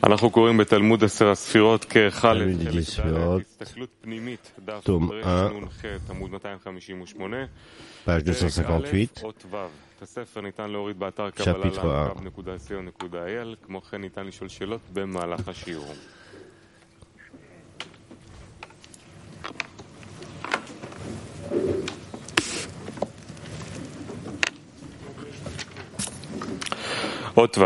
אנחנו קוראים בתלמוד 10 הספירות כחלק הסתכלות tome 1, עמוד 258, page 258, אות ו'. את הספר ניתן להוריד באתר chapitre 1. קבלה.co.il, כמו כן ניתן לשאול שאלות במהלך השיעור. אות ו'.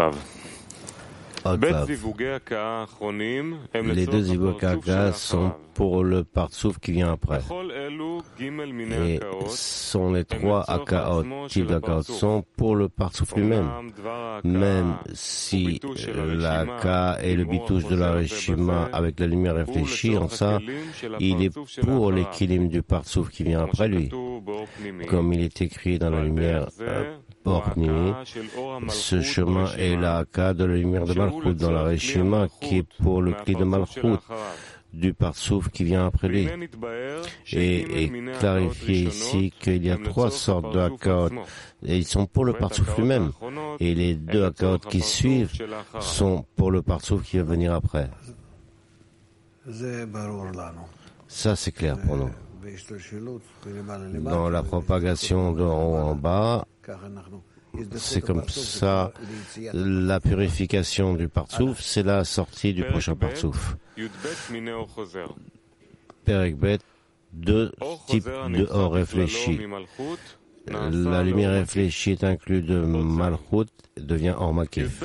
Les deux zivugaka sont pour le partsouf qui vient après. Et sont les trois akaot, types d'akaot, sont pour le partsouf lui-même. Même si l'aka est le bitouche de la reshima avec la lumière réfléchie, en ça, il est pour les kilim du partsouf qui vient après lui. Comme il est écrit dans la lumière Pornimi, ce chemin est l'aka de la lumière de Malchut dans la Reshima qui est pour le cli de Malchut du Partsouf qui vient après lui. Et est clarifié ici qu'il y a trois sortes de akaot et ils sont pour le Partsouf lui-même. Et les deux akaot qui suivent sont pour le Partsouf qui va venir après. Ça c'est clair pour nous. Dans la propagation de haut en bas, c'est comme ça, la purification du partsouf, c'est la sortie du prochain partsouf. Perek Bet, deux types de or réfléchi. La lumière réfléchie est inclue de Malchut, devient or makif.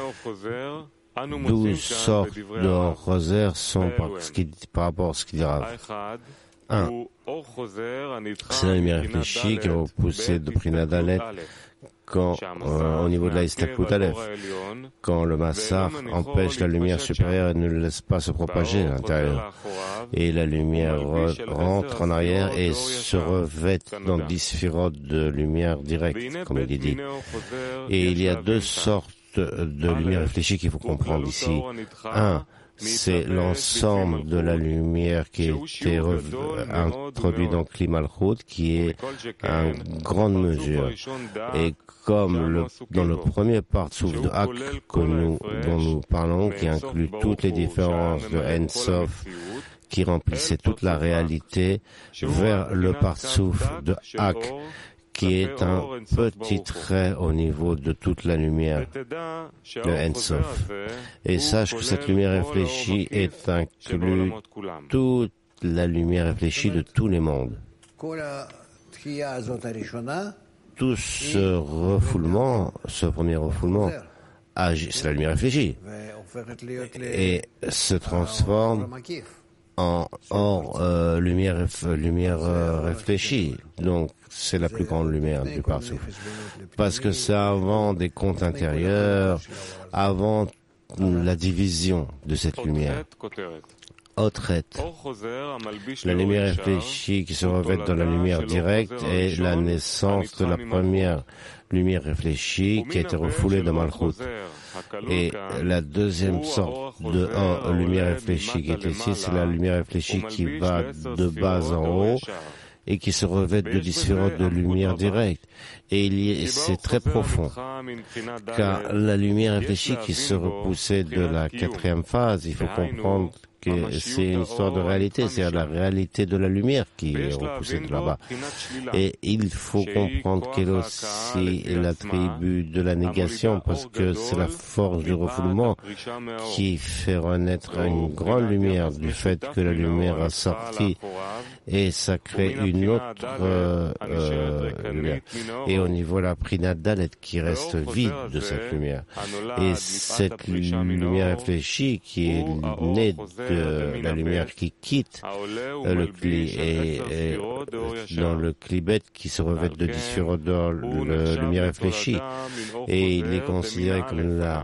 12 sortes de or rosaire sont par rapport à ce qu'il dira. 1. C'est la lumière réfléchie qui est repoussée de Prinadalet quand, au niveau de la Istaklut Aleph, quand le massar empêche la lumière supérieure et ne le laisse pas se propager à l'intérieur. Et la lumière rentre en arrière et se revêt dans 10 sphirotes de lumière directe, comme il est dit. Et il y a deux sortes de lumière réfléchie qu'il faut comprendre ici. 1. C'est l'ensemble de la lumière qui a été introduite dans Kli Malchut, qui est en grande mesure. Et comme dans le premier partsouf de Ak dont nous parlons, qui inclut toutes les différences de En Sof, qui remplissait toute la réalité, vers le partsouf de Ak, qui est un petit trait au niveau de toute la lumière de En Sof. Et sache que cette lumière réfléchie est inclue toute la lumière réfléchie de tous les mondes. Tout ce refoulement, ce premier refoulement, c'est la lumière réfléchie et se transforme en lumière réfléchie. Donc, c'est la plus grande lumière du Partsouf. Parce que c'est avant des comptes intérieurs, avant la division de cette lumière. Otret. La lumière réfléchie qui se revêt dans la lumière directe est la naissance de la première lumière réfléchie qui a été refoulée de Malchut. Et la deuxième sorte de lumière réfléchie qui est ici, c'est la lumière réfléchie qui va de bas en haut et qui se revêt de 10 sphirotes de lumière directe. Et c'est très profond, car la lumière réfléchie qui se repoussait de la quatrième phase, il faut comprendre que c'est une histoire de réalité, c'est la réalité de la lumière qui est repoussée de là-bas. Et il faut comprendre qu'elle est aussi l'attribut de la négation, parce que c'est la force du refoulement qui fait renaître une grande lumière du fait que la lumière a sorti, et ça crée une autre lumière. Et au niveau de la Prinat Dalet qui reste vide de cette lumière. Et cette lumière réfléchie qui est née de la lumière qui quitte le Kli et dans le Klibet qui se revêt de 10 sphirotes de lumière réfléchie. Et il est considéré comme la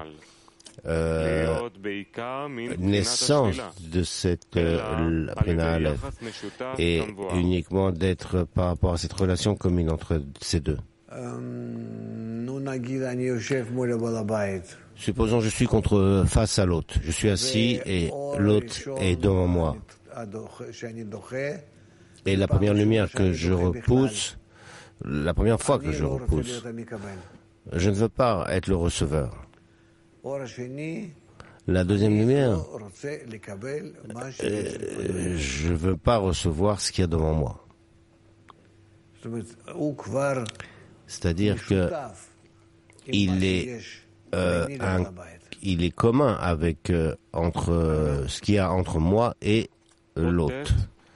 naissance de cette Prina Aleph et uniquement d'être par rapport à cette relation commune entre ces deux. Supposons je suis face à l'autre. Je suis assis et l'autre est devant moi. Et la première lumière que je repousse, la première fois que je repousse, je ne veux pas être le receveur. La deuxième lumière, je ne veux pas recevoir ce qu'il y a devant moi. C'est-à-dire que il est commun avec entre ce qu'il y a entre moi et l'autre.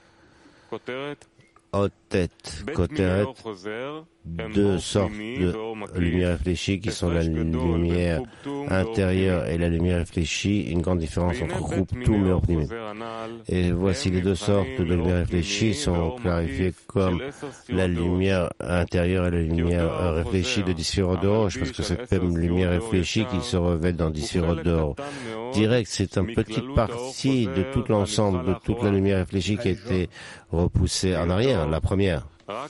Otet, Koteret, deux sortes de lumière réfléchie qui sont la lumière intérieure et la lumière réfléchie, une grande différence entre Chuptum et Opnimim. Et voici les deux sortes de lumière réfléchie sont clarifiées comme la lumière intérieure et la lumière réfléchie de 10 sphérotes de roche, parce que cette même lumière réfléchie qui se revêt dans 10 sphérotes d'or direct, c'est une petite partie de tout l'ensemble, de toute la lumière réfléchie qui a été repoussée en arrière, la première.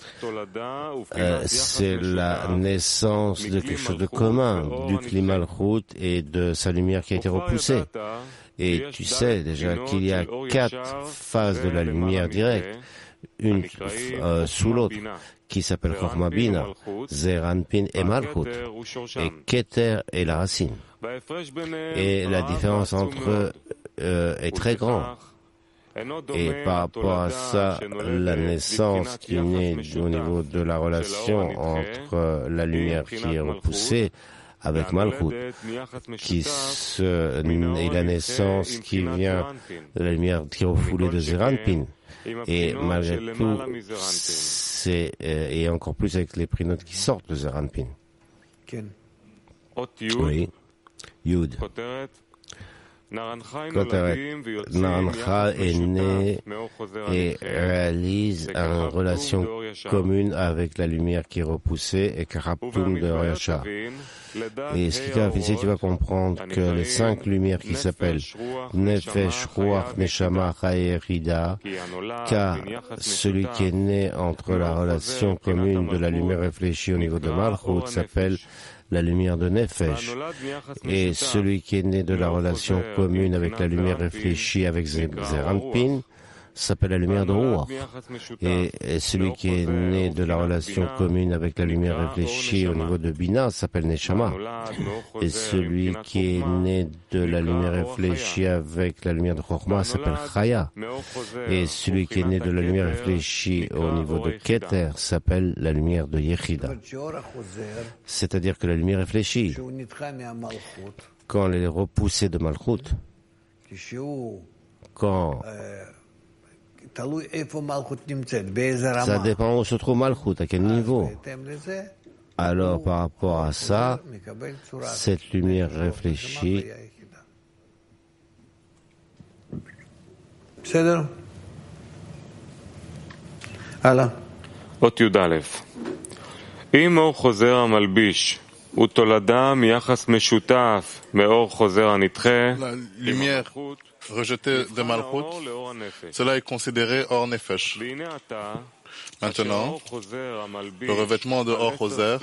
C'est la naissance de quelque chose de commun, du climat Malchut et de sa lumière qui a été repoussée. Et tu sais déjà qu'il y a 4 phases de la lumière directe, une sous l'autre, qui s'appelle Chochma Bina, Zeir Anpin et Malchut, et Keter est la racine. Et la différence entre eux est très grande. Et par rapport à ça, la naissance qui naît au niveau de la relation entre la lumière qui est repoussée avec Malchut, et la naissance qui vient de la lumière qui est refoulée de Zeir Anpin. Et malgré tout, et encore plus avec les prinotes qui sortent de Zeir Anpin. Oui. Yud. Narancha est né et réalise une relation commune avec la lumière qui est repoussée et Karaptum de Yasha. Et ce qui clarifie, tu vas comprendre que les 5 lumières qui s'appellent Nefesh, Ruach, Neshama, Chayerida, car celui qui est né entre la relation commune de la lumière réfléchie au niveau de Malchut s'appelle la lumière de Nefesh, et celui qui est né de la relation commune avec la lumière réfléchie avec Zeir Anpin s'appelle la lumière de Ruach, et celui qui est né de la relation commune avec la lumière réfléchie au niveau de Bina s'appelle Neshama, et celui qui est né de la lumière réfléchie avec la lumière de Chochma s'appelle Chaya, et celui qui est né de la lumière réfléchie au niveau de Keter s'appelle la lumière de Yechida. C'est-à-dire que la lumière réfléchie, quand elle est repoussée de Malchut, quand ça dépend où se trouve Malchut, à quel niveau. Alors, par rapport à ça, cette lumière réfléchie. אות י"א אם אור חוזר המלביש הוא תולדה מיחס משותף מאור חוזר הנדחה rejeté de Malchut, cela est considéré hors Nefesh. Maintenant, le revêtement de Or Choser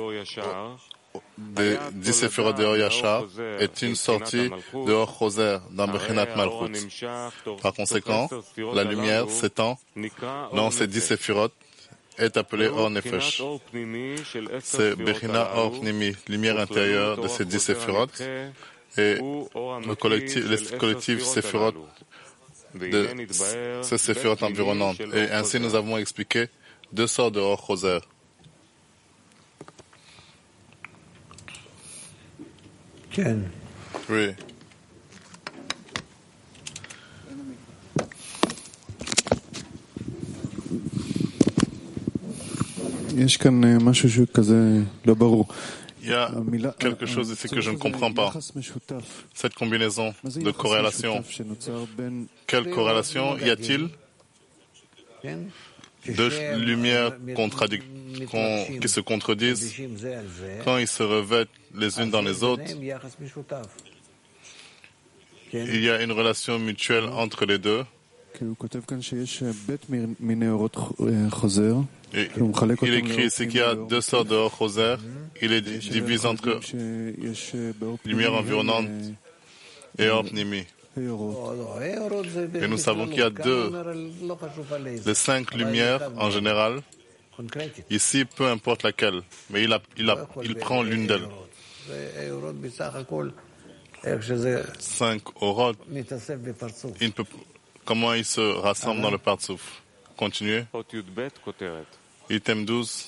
des 10 séphirotes de Or Yashar est une sortie de Or Choser dans Bechinat Malchut. Par conséquent, la lumière s'étend dans ces 10 séphirotes est appelée Or Nefesh. C'est Bechina Or Pnimi, lumière intérieure de ces 10 séphirotes, et les collectifs séphirotes de ces séphirotes environnantes. Et ainsi, nous avons expliqué 2 sortes de Or Choser. Oui. Il y a quelque chose ici que je ne comprends pas. Cette combinaison de corrélation. Quelle corrélation y a-t-il? 2 lumières qui se contredisent quand ils se revêtent les unes dans les autres. Il y a une relation mutuelle entre les deux. Et il écrit ici qu'il y a 2 sortes de Or Choser. Il est divisé entre lumière environnante et Or Pnimi. Et nous savons qu'il y a les 5 lumières en général. Ici, peu importe laquelle, mais il prend l'une d'elles. 5 orot, comment ils se rassemblent dans le Partsouf? Continuez. Item 12.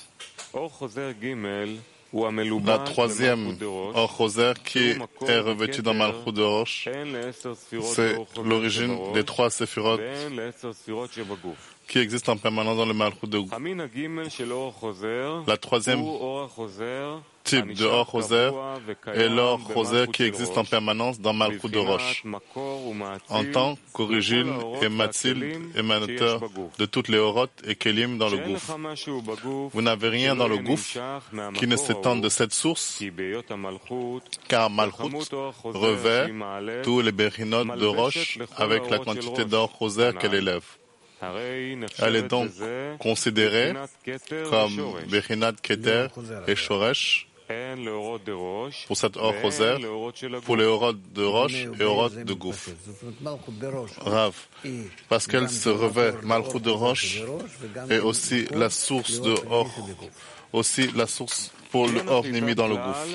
La troisième Or Choser qui est revêtue dans Malchut de Rosh, c'est l'origine des 3 séphirot qui existent en permanence dans le Malchut de Rosh. La troisième type de Or Choser est l'Or Choser qui existe en permanence dans Malchut de Rosh, en tant qu'origine et matzil, émanateur de toutes les Orot et Kelim dans le gouffre. Vous n'avez rien dans le gouffre qui ne s'étende de cette source, car Malchut revêt tous les Bechinot de Rosh avec la quantité d'Or Choser qu'elle élève. Elle est donc considérée comme Bechinat Keter et Shoresh pour cette Or Choser, pour les Orot de Rosh et Orot de Gouf. Rav, parce qu'elle se revêt Malchut de Rosh et aussi la source de Or, aussi la source pour le Or Nimi dans le Gouf.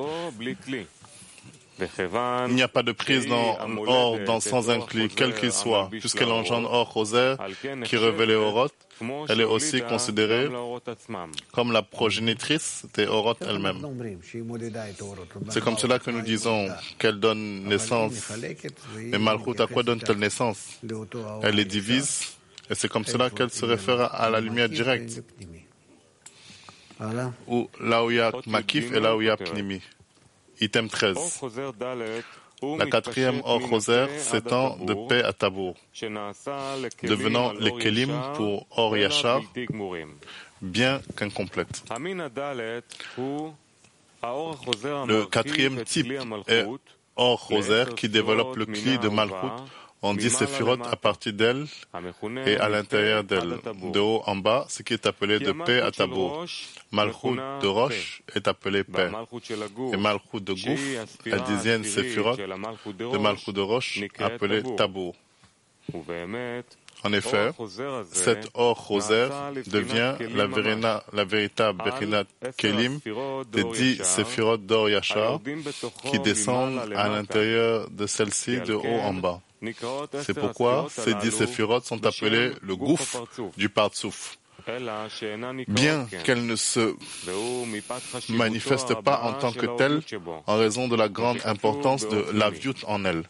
Il n'y a pas de prise dans Or sans un cli, quel qu'il soit, puisqu'elle engendre Or Choser qui revêt les Orot. Elle est aussi considérée comme la progénitrice des Orot elle-même. C'est comme cela que nous disons qu'elle donne naissance. Et Malchut, à quoi donne-t-elle naissance? Elle les divise, et c'est comme cela qu'elle se réfère à la lumière directe. Ou là où il y a Makif et là où il y a Pnimi. Item 13. La quatrième Or Choser s'étend de paix à Tabour, devenant les Kelim pour Or Yachar, bien qu'incomplète. Le quatrième type est Or Choser qui développe le Kli de Malchut en 10 séphirot à partir d'elle et à l'intérieur d'elle, de haut en bas, ce qui est appelé de paix à Tabour. Malchut de Rosh est appelé paix. Et Malchut de Gouf, la 10e séphirot de Malchut de Rosh, appelé Tabour. En effet, cette Or Choser devient la véritable Bechinat Kelim des 10 séphirot d'Or Yachar qui descendent à l'intérieur de celle-ci de haut en bas. C'est pourquoi ces 10 séphirot sont appelées le gouffre du Partsouf. Bien qu'elles ne se manifestent pas en tant que telles en raison de la grande importance de l'Aviyut en elles.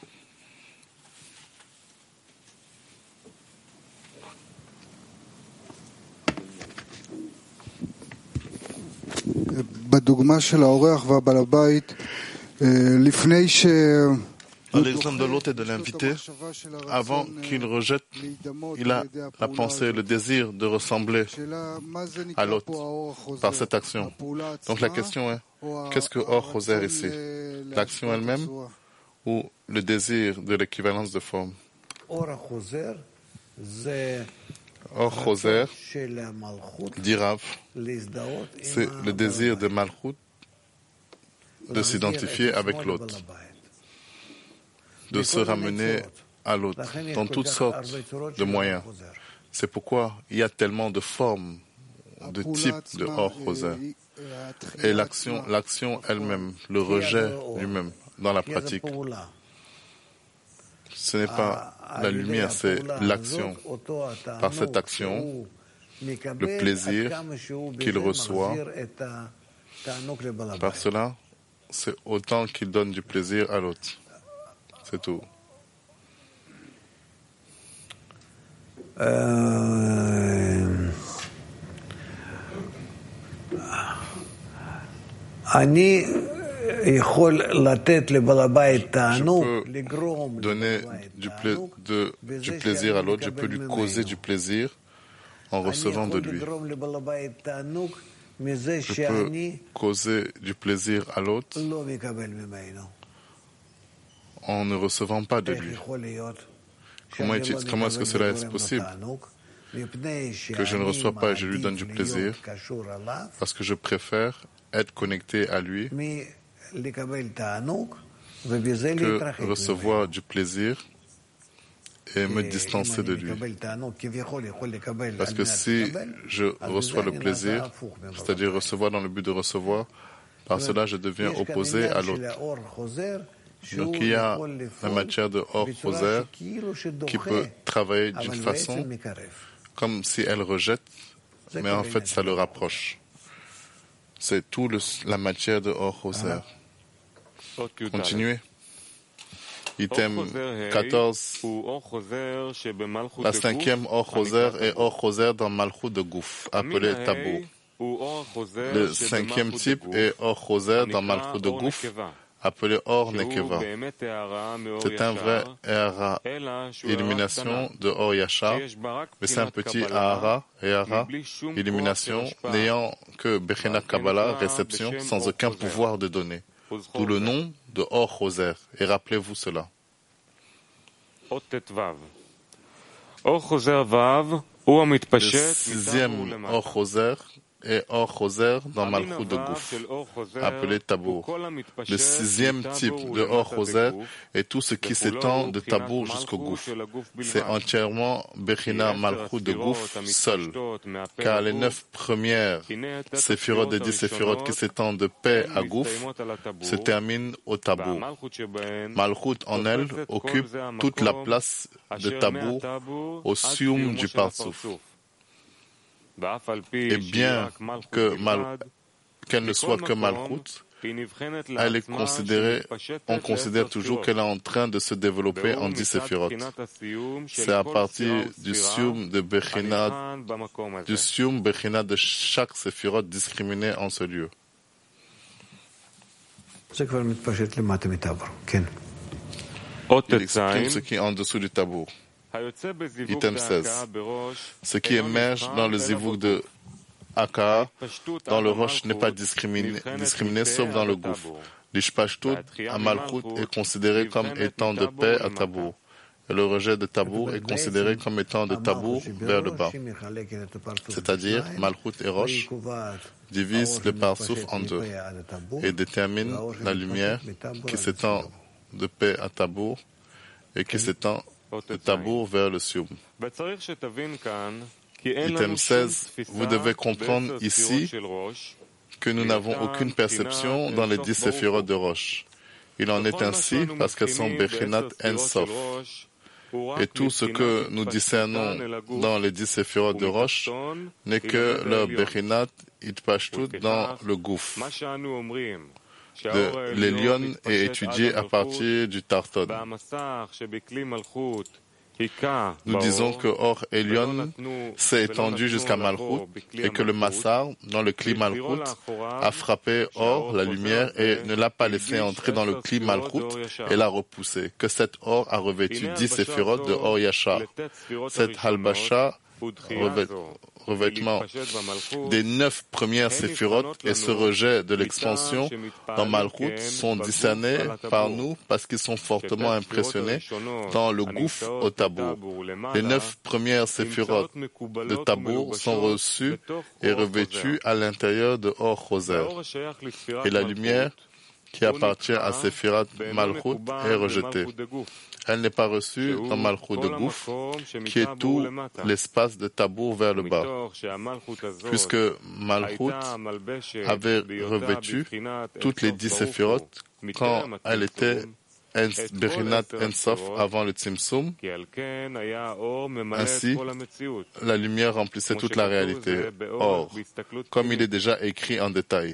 Dans l'exemple de l'hôte et de l'invité, avant qu'il rejette, il a la pensée, le désir de ressembler à l'hôte par cette action. Donc la question est, qu'est-ce que Or Choser ici? L'action elle-même ou le désir de l'équivalence de forme? Or Choser, dit Rav, c'est le désir de Malchut de s'identifier avec l'autre, de se ramener à l'autre, dans toutes sortes de moyens. C'est pourquoi il y a tellement de formes, de types de Or Choser. Et l'action elle-même, le rejet lui-même, dans la pratique, ce n'est pas la lumière, c'est l'action. Par cette action, le plaisir qu'il reçoit, par cela, c'est autant qu'il donne du plaisir à l'autre. C'est tout. Je peux donner du plaisir à l'autre, je peux lui causer du plaisir en recevant de lui. Je peux causer du plaisir à l'autre en ne recevant pas de lui. Comment est-ce que cela est possible? Que je ne reçois pas et je lui donne du plaisir parce que je préfère être connecté à lui que recevoir du plaisir et me distancer de lui. Parce que si je reçois le plaisir, c'est-à-dire recevoir dans le but de recevoir, par cela je deviens opposé à l'autre. Donc il y a la matière de Or Choser qui peut travailler d'une façon comme si elle rejette, mais en fait ça le rapproche. C'est tout la matière de Or Choser. Continuez. Item 14. La cinquième Or Choser est Or Choser dans Malchut de Gouf, appelé Tabour. Le cinquième type est Or Choser dans Malchut de Gouf, appelé Or Nekeva. C'est un vrai Ehara, illumination de Or Yachar, mais c'est un petit Ehara, illumination, n'ayant que Bechinat Kabbalah, réception, sans aucun pouvoir de donner. D'où le nom de Or Choser. Et rappelez-vous cela. Le sixième Or Choser est Or Choser dans Malchut de Gouf, appelé Tabour. Le sixième type de Or Choser est tout ce qui s'étend de Tabour jusqu'au Gouf. C'est entièrement Bechina Malchut de Gouf seul, car les 9 premières séphirotes des 10 séphirotes qui s'étendent de paix à Gouf se terminent au Tabour. Malchut en elle occupe toute la place de Tabour au sium du Partsouf. Et bien qu'elle ne soit que Malchut, elle est considérée, on considère toujours qu'elle est en train de se développer en 10 séphirotes. C'est à partir du sium Bechina de chaque séphirote discriminé en ce lieu. Il exprime ce qui est en dessous du Tabour. Item 16. Ce qui émerge dans le zivug de Aka, dans le roche, n'est pas discriminé sauf dans le gouffre. L'ishpashtut à Malchut est considéré comme étant de paix à Tabour. Et le rejet de Tabour est considéré comme étant de Tabour vers le bas. C'est-à-dire, Malchut et Roche divisent le Partsouf en deux et déterminent la lumière qui s'étend de paix à Tabour et qui s'étend de Tabour vers le Sium. Item 16, vous devez comprendre ici que nous n'avons aucune perception dans les 10 séphirotes de Roche. Il en est ainsi parce qu'elles sont Bechinat En Sof. Et tout ce que nous discernons dans les 10 séphirotes de Roche n'est que leur Bechinat Itpashtut dans le Gouf. L'Elion est étudié à partir du Tarton. Nous disons que Or Elion s'est étendu jusqu'à Malchut et que le Massar, dans le Kli Malchut, a frappé Or, la lumière, et ne l'a pas laissé entrer dans le Kli Malchut et l'a repoussé. Que cet Or a revêtu 10 séphirotes de Or Yachar. Cette Halbasha, revêtement des 9 premières séphirotes et ce rejet de l'expansion dans Malchut sont discernés par nous parce qu'ils sont fortement impressionnés dans le gouffre au Tabour. Les 9 premières séphirotes de Tabour sont reçues et revêtues à l'intérieur de Or Choser. Et la lumière qui appartient à Séphirat Malchut est rejetée. Elle n'est pas reçue dans Malchut de Gouf, qui est tout l'espace de Tabour vers le bas. Puisque Malchut avait revêtu toutes les 10 séphirotes quand elle était Bechinat Ensof avant le Tzimtzum. Ainsi, la lumière remplissait toute la réalité. Or, comme il est déjà écrit en détail,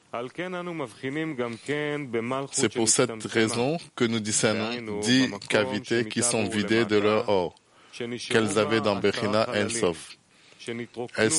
c'est pour cette raison que nous discernons 10 cavités qui sont vidées de leur or, qu'elles avaient dans Bechina Ensof. Elles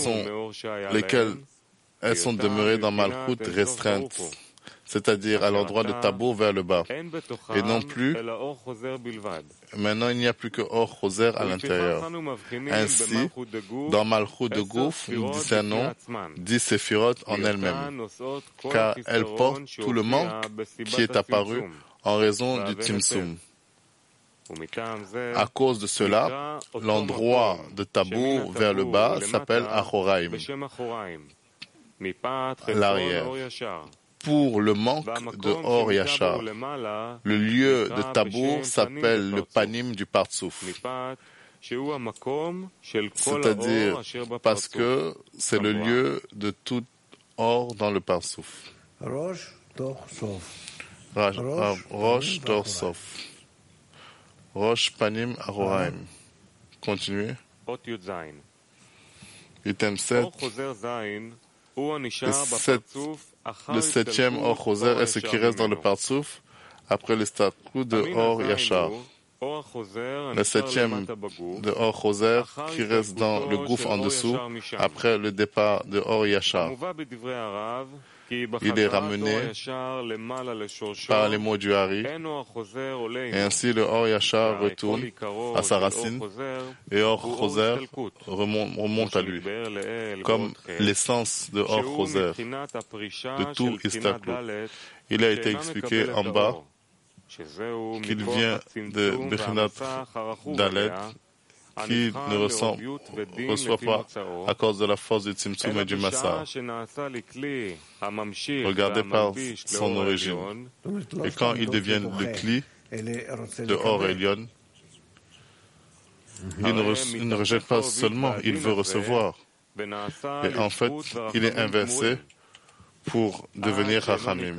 sont demeurées dans Malchut restreinte, c'est-à-dire à l'endroit de Tabour vers le bas, et non plus. Maintenant, il n'y a plus que Or Choser à l'intérieur. Ainsi, dans Malchut de Gouf, nous discernons 10 séphirotes en elles-mêmes, car elles portent tout le manque qui est apparu en raison du Tzimtzum. À cause de cela, l'endroit de Tabour vers le bas s'appelle Achoraim, l'arrière. Pour le manque de Or Yachar, le lieu de Tabour s'appelle le Panim du Partsouf, c'est-à-dire parce que c'est le lieu de tout Or dans le Partsouf. Rosh Torsof. Rosh Panim Aroraim. Continuez. Item 7. Le septième Or Choser est ce qui reste dans le Partsouf après le statut de Or Yachar. Le septième de Or Choser qui reste dans le gouffre en dessous après le départ de Or Yachar. Il est ramené par les mots du Hari, et ainsi le Or Yachar retourne à sa racine, et Or Choser remonte à lui, comme l'essence de Or Choser, de tout Istaklut. Il a été expliqué en bas qu'il vient de Bechinat Dalet, qui ne reçoit pas à cause de la force du Tzimtzum et du Massa, regardez par son origine. Et quand il devient le Kli de Or Elyon, il ne rejette pas seulement, il veut recevoir. Et en fait, il est inversé pour devenir Rachamim.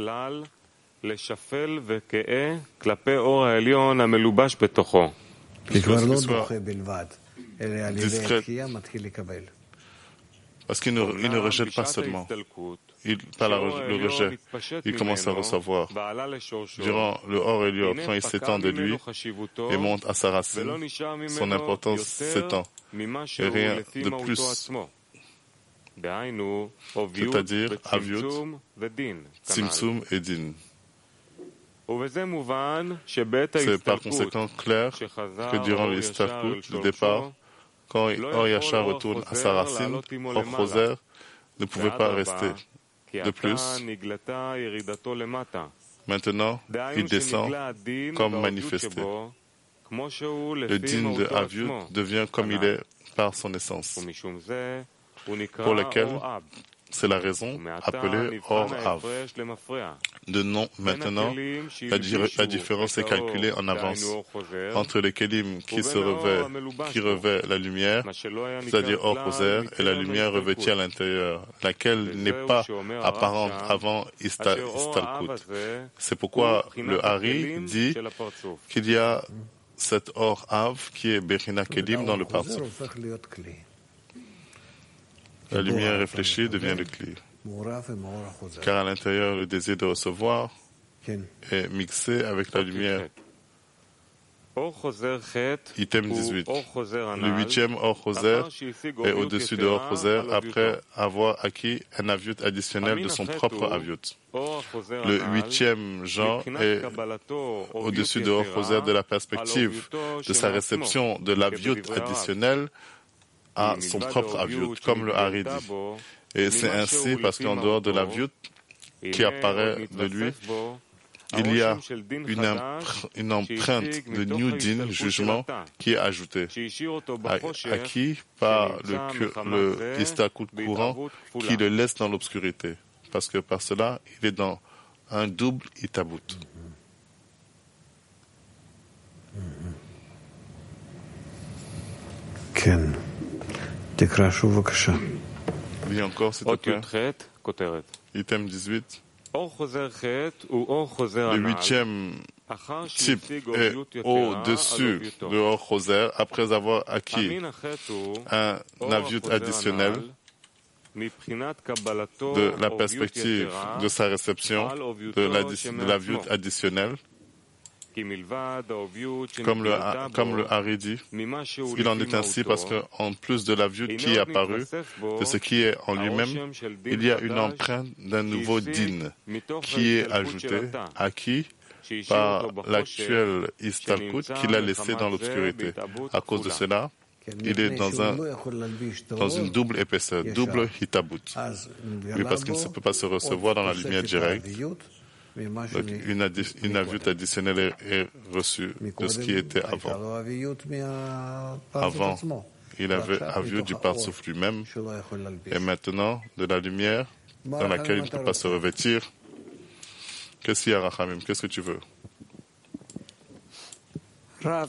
Discret, parce qu'il ne rejette pas seulement. Par le rejet, il commence à recevoir. Durant le Or Elyon, quand il s'étend de lui et monte à sa racine, son importance s'étend. Et rien de plus. C'est-à-dire Aviut, Tzimtzum et Din. C'est par conséquent clair que durant l'Istaklut, le départ, quand Or Yachar retourne à sa racine, Or Choser ne pouvait pas rester. De plus, maintenant, il descend comme manifesté. Le din de Aviut devient comme il est par son essence, pour lequel c'est la raison appelée Or Av. De nom, maintenant, la différence est calculée en avance entre les Kelim qui revêt la lumière, c'est-à-dire Or Choser, et la lumière revêtie à l'intérieur, laquelle n'est pas apparente avant Istalkut. C'est pourquoi le Hari dit qu'il y a cet Or Av qui est Bechina Kelim dans le Partsouf. La lumière réfléchie devient le Kli. Car à l'intérieur, le désir de recevoir est mixé avec la lumière. Item 18. Le huitième Or Choser est au-dessus de Or Choser après avoir acquis un Aviut additionnel de son propre Aviut. Le huitième genre est au-dessus de Or Choser de la perspective de sa réception de l'Aviut additionnel à son propre Aviut, comme le Hari dit. Et c'est ainsi parce qu'en dehors de l'Aviut qui apparaît de lui, il y a une empreinte de New Din, jugement, qui est ajoutée, acquis par le Istakut courant qui le laisse dans l'obscurité. Parce que par cela, il est dans un double Itabut. Ken. Lis encore, s'il te plaît. Item 18. Le huitième type est au-dessus de Or Choser après avoir acquis un Aviut additionnel de la perspective de sa réception de l'Aviut additionnel. Comme le Hari dit, il en est ainsi parce qu'en plus de l'Aviut qui est apparu, de ce qui est en lui-même, il y a une empreinte d'un nouveau din qui est ajouté, acquis par l'actuel Istalkut qu'il a laissé dans l'obscurité. À cause de cela, il est dans une double épaisseur, double hitabut. Oui, parce qu'il ne peut pas se recevoir dans la lumière directe. Donc, une Aviut additionnelle est reçue de ce qui était avant. Avant, il avait Aviut du Partsouf lui-même, et maintenant, de la lumière dans laquelle il ne peut pas se revêtir. Qu'est-ce qu'il y a, Rachamim? Qu'est-ce que tu veux? Rav,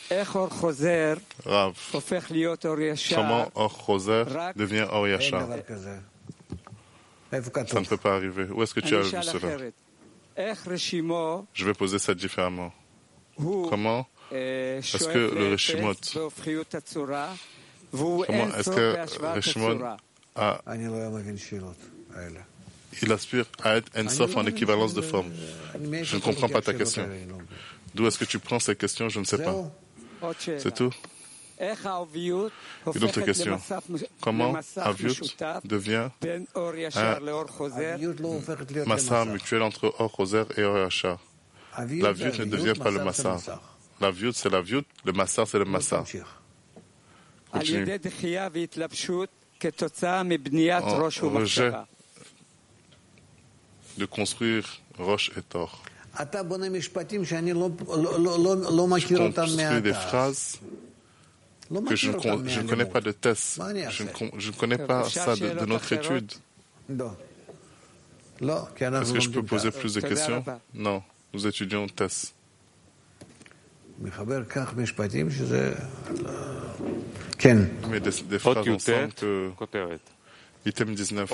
comment Or Choser devient Or Yachar? Ça ne peut pas arriver. Où est-ce que tu as vu cela? Je vais poser ça différemment. Comment est-ce que le Reshimot, comment est-ce que Reshimot il aspire à être Ensof en équivalence de forme? Je ne comprends pas ta question. D'où est-ce que tu prends ces questions? Je ne sais pas. C'est tout? Une autre question. Comment Aviut devient un Massar mutuel entre Or Choser et Or Yachar? L'Aviut ne devient pas le Massar. L'Aviut, c'est l'Aviut, le Massar, c'est le Massar. Continue. En rejet de construire Roche et Tor. Tu construis des phrases que je ne connais pas de test. Je ne connais pas ça de notre étude. Est-ce que je peux poser plus de questions? Non, nous étudions test. Mais des phrases ensemble que... Item 19.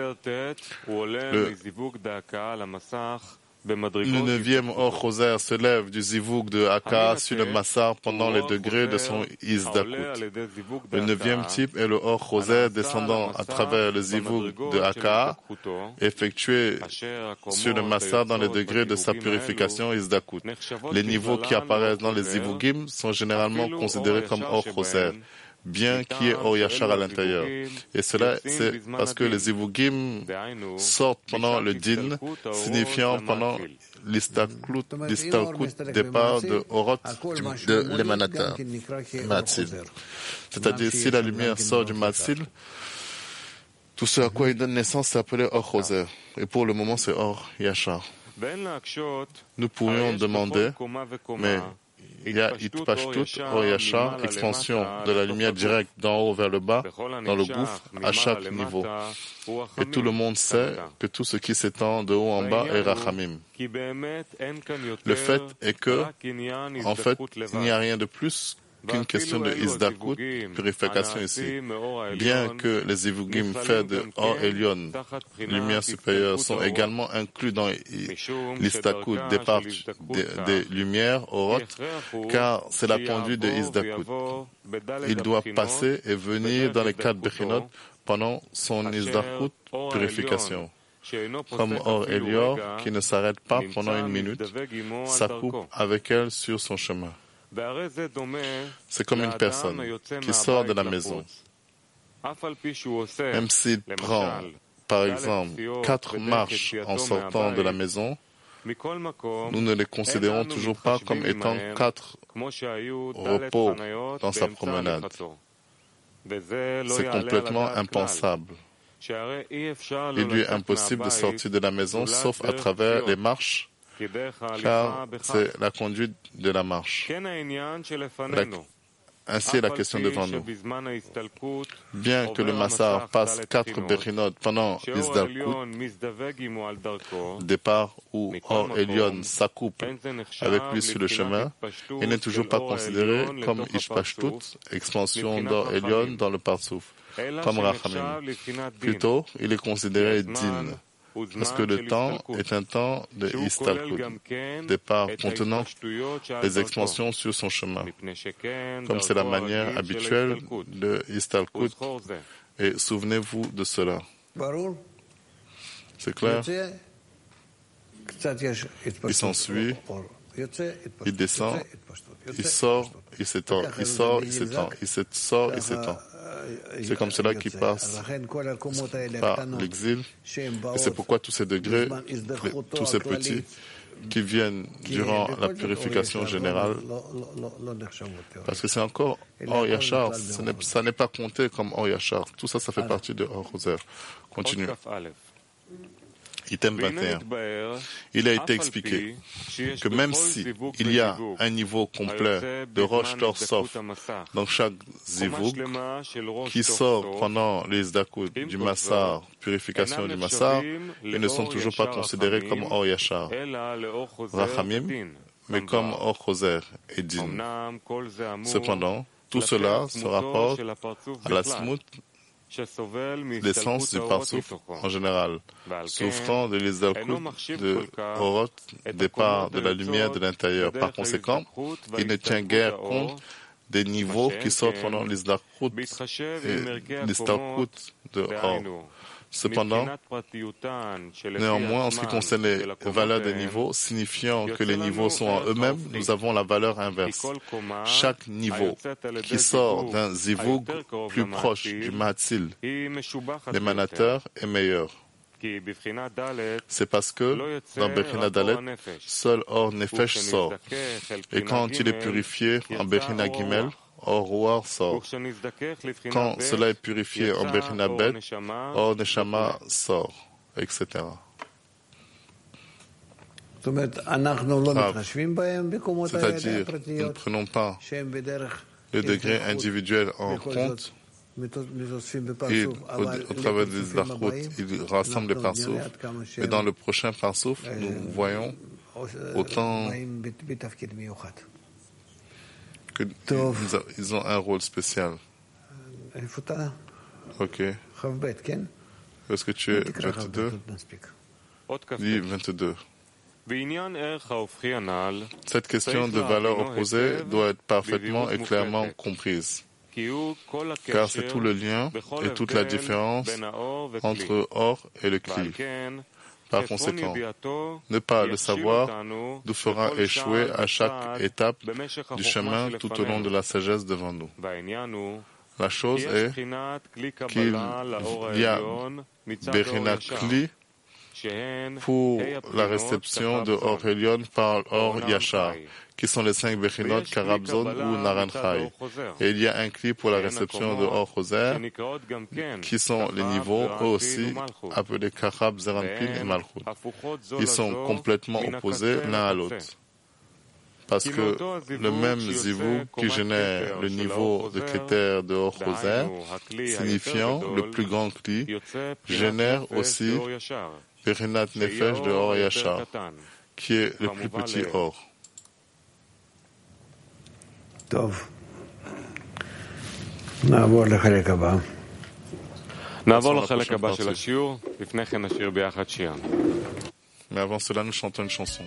Le 9e Or Choser se lève du Zivug de Haka sur le Massar pendant les degrés de son Izdakut. Le 9e type est le Or Choser descendant à travers le Zivug de Haka, effectué sur le Massar dans les degrés de sa purification Izdakut. Les niveaux qui apparaissent dans les Zivugim sont généralement considérés comme Or Choser, bien qu'il y ait Or Yachar à l'intérieur. Et cela, c'est parce que les Zivugim sortent pendant le Din, signifiant pendant l'Istalkut départ de Orot, de l'émanateur, Matzil. C'est-à-dire, si la lumière sort du Matzil, tout ce à quoi il donne naissance, c'est appelé Or Choser. Et pour le moment, c'est Or Yachar. Nous pourrions demander, mais il y a Itpashtut, Or Yachar, expansion de la lumière directe d'en haut vers le bas, dans le gouffre, à chaque niveau. Et tout le monde sait que tout ce qui s'étend de haut en bas est Rachamim. Le fait est que, en fait, il n'y a rien de plus qu'une question de Izdakut, purification ici. Bien que les Zivugim faits de Or Elyon, lumière supérieure, sont également inclus dans l'Izdakut, départ des lumières, Orot, car c'est la conduite de Izdakut. Il doit passer et venir dans les 4 Bechinot pendant son Izdakut, purification. Comme Or Elior, qui ne s'arrête pas pendant une minute, s'accouple avec elle sur son chemin. C'est comme une personne qui sort de la maison. Même s'il prend, par exemple, 4 marches en sortant de la maison, nous ne les considérons toujours pas comme étant 4 repos dans sa promenade. C'est complètement impensable. Il lui est impossible de sortir de la maison sauf à travers les marches, car c'est la conduite de la marche. Ainsi est la question devant nous. Bien que le Massar passe 4 Bechinot pendant l'Izdalkut, départ où Or Elyon s'accouple avec lui sur le chemin, il n'est toujours pas considéré comme Ishpashtut, expansion d'Or Elyon dans le Partsouf, comme Rachamim. Plutôt, il est considéré Din, parce que le temps est un temps de Istalkut, départ contenant les expansions sur son chemin, comme c'est la manière habituelle de Istalkut. Et souvenez-vous de cela. C'est clair? Il s'ensuit, il descend, il sort, il s'étend, il sort, il s'étend, il sort, il s'étend. C'est comme cela qu'il passe par l'exil. Et c'est pourquoi tous ces degrés, tous ces petits qui viennent durant la purification générale, parce que c'est encore Or Yachar, ça n'est pas compté comme Or Yachar. Tout ça, ça fait partie de Or Choser. Continue. Item 21. Il a été expliqué que même si il y a un niveau complet de Rosh Tor Sof dans chaque Zivug qui sort pendant les Izdakut du Massar, purification du Massar, ils ne sont toujours pas considérés comme Or Yachar, Rachamim, mais comme Or Choser et Din. Cependant, tout cela se rapporte à la Smut l'essence du Parsouf en général, souffrant de l'Izdalkut de Orot, départ de la lumière de l'intérieur. Par conséquent, il ne tient guère compte des niveaux qui sortent pendant l'Izdalkut et l'Izdalkut de Or. Cependant, néanmoins, en ce qui concerne les valeurs des niveaux, signifiant que les niveaux sont en eux-mêmes, nous avons la valeur inverse. Chaque niveau qui sort d'un zivug plus proche du Mahatzil, l'émanateur, est meilleur. C'est parce que dans Bechina Dalet, seul Or Nefesh sort. Et quand il est purifié en Bechina Gimel, Or Ruach sort. Quand cela est purifié en Bechina Bet, Or Neshama sort, etc. C'est-à-dire, nous ne prenons pas le degré individuel en compte. Et au travers des Zdarkout, il rassemble les Parsouf. Et dans le prochain Parsouf, nous voyons autant qu'ils ont un rôle spécial. Ok. Est-ce que tu es 22? Dis 22. Cette question de valeur opposée doit être parfaitement et clairement comprise, car c'est tout le lien et toute la différence entre Or et le Kli. Par conséquent, ne pas le savoir nous fera échouer à chaque étape du chemin tout au long de la sagesse devant nous. La chose est qu'il y a Bechina Kli pour la réception de Or Elyon par Or Yachar, qui sont les 5 Bechinot, Karabzon ou Naranchai. Et il y a un Kli pour la réception de Or Choser, qui sont les niveaux, eux aussi, appelés Karab, Zeranpin et Malchut. Ils sont complètement opposés l'un à l'autre. Parce que le même zivug qui génère le niveau de critère de Or Choser, signifiant le plus grand Kli, génère aussi Bechinat Nefesh de Or Yachar, qui est le plus petit Or. נעבור לחלק הבא. נעבור לחלק הבא של השיעור, לפני כן נשיר ביחד שיר. Mais avant cela, nous chantons une chanson.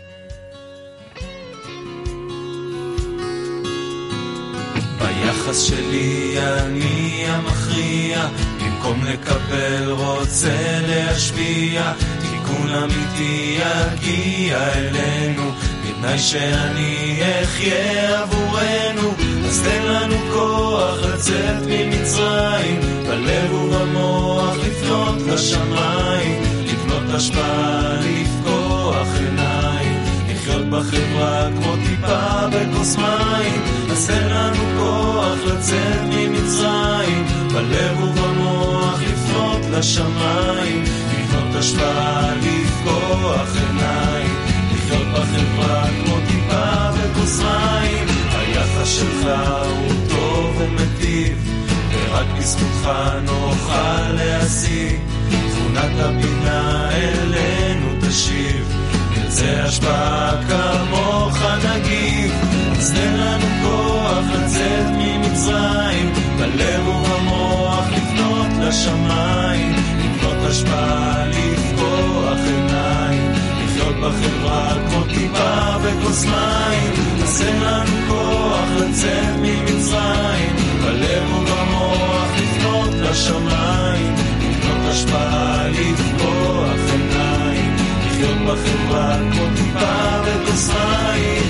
ביחס שלי אני המכריע, במקום לקבל רוצה להשפיע, תיקון אמיתי יגיע אלינו, בתנאי שאני אחיה עבורנו. אז תן לנו כוח לצאת ממצרים, בלב ובמוח לפנות לשמיים, לבנות השפעה, לפקוח עיניים, לחיות בחברה כמו טיפה בכוס מים. אז תן לנו כוח לצאת ממצרים, בלב ובמוח לפנות לשמיים, לבנות השפעה, לפקוח עיניים, לחיות בחברה כמו טיפה בכוס מים. היחס שלך הוא טוב ומטיב, ורק בזכותך נוכל להשיג, תבונת הבינה אלינו תשיב, נרצה השפעה כמוך נגיב. אז תן לנו כוח לצאת ממצרים, בלב ובמוח לפנות לשמיים, לבנות השפעה, לפקוח עיניים, לחיות בחברה כמו טיפה בכוס מים. אז תן לנו כוח לצאת ממצרים, בלב ובמוח לפנות לשמיים, לבנות השפעה, לפקוח עיניים, לחיות בחברה כמו טיפה בכוס מים.